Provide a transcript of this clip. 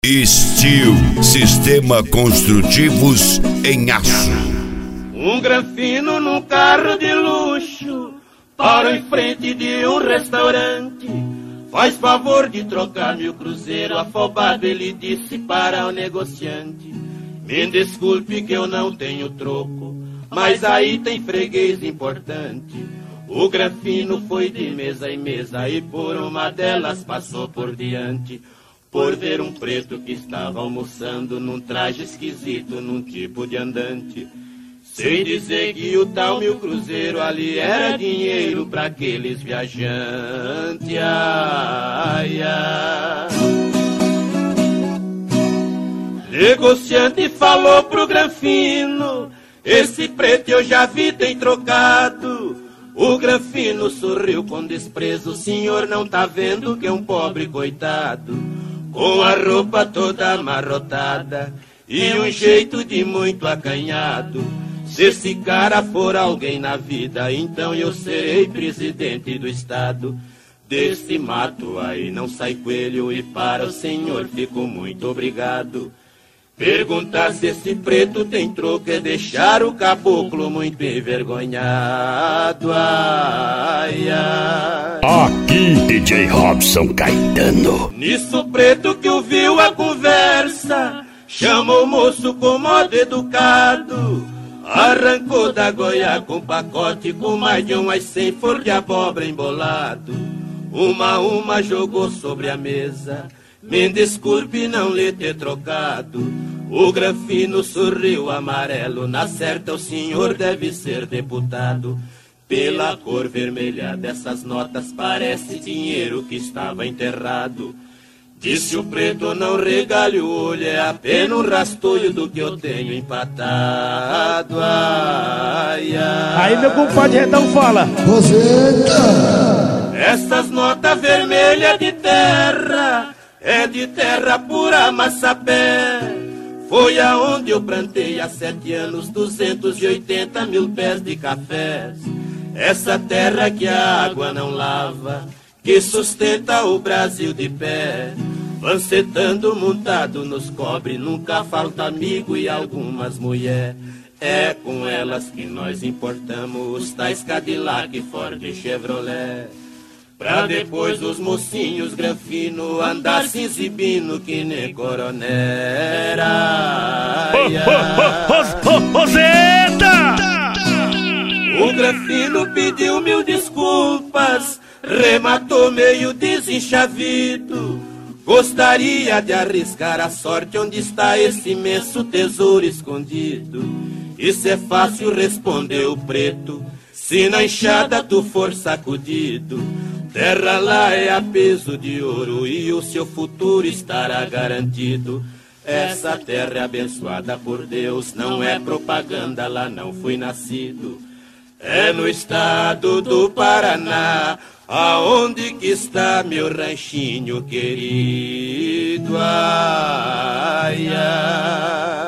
Steel Sistema Construtivos em Aço. Um granfino num carro de luxo para em frente de um restaurante. Faz favor de trocar meu cruzeiro. Afobado ele disse para o negociante: me desculpe que eu não tenho troco, mas aí tem freguês importante. O granfino foi de mesa em mesa e por uma delas passou por diante, por ver um preto que estava almoçando num traje esquisito, num tipo de andante. Sem dizer que o tal meu cruzeiro ali era dinheiro para aqueles viajantes. Ai, ai. Negociante falou pro granfino: esse preto eu já vi, tem trocado. O granfino sorriu com desprezo: o senhor não tá vendo que é um pobre coitado, com a roupa toda amarrotada e um jeito de muito acanhado. Se esse cara for alguém na vida, então eu serei presidente do estado. Desse mato aí não sai coelho e para o senhor fico muito obrigado. Perguntar se esse preto tem troco é deixar o caboclo muito envergonhado. Ai, ai. Aqui, DJ Robson Caetano. Nisso o preto que ouviu a conversa chamou o moço com modo educado, arrancou da goia com pacote com mais de umas 100 flor de abóbora embolado. Uma a uma jogou sobre a mesa: me desculpe não lhe ter trocado. O granfino sorriu amarelo: na certa o senhor deve ser deputado. Pela cor vermelha dessas notas parece dinheiro que estava enterrado. Disse o preto: não regale o olho, é apenas um rastolho do que eu tenho empatado. Ai, ai. Aí meu compadre Redão fala: Roseta! Essas notas vermelhas de terra é de terra pura massapé. Foi aonde eu plantei há 7 anos 280 mil pés de cafés. Essa terra que a água não lava, que sustenta o Brasil de pé. Lancetando montado nos cobre, nunca falta amigo e algumas mulher. É com elas que nós importamos os tais Cadillac, Ford e Chevrolet. Pra depois os mocinhos granfino andar se exibindo que nem coronel. Roseta! O granfino pediu 1000 desculpas, rematou meio desenchavido. Gostaria de arriscar a sorte onde está esse imenso tesouro escondido. Isso é fácil, respondeu o preto, se na enxada tu for sacudido. Terra lá é a peso de ouro e o seu futuro estará garantido. Essa terra é abençoada por Deus, não é propaganda, lá não fui nascido. É no estado do Paraná, aonde que está meu ranchinho querido. Ai, ai.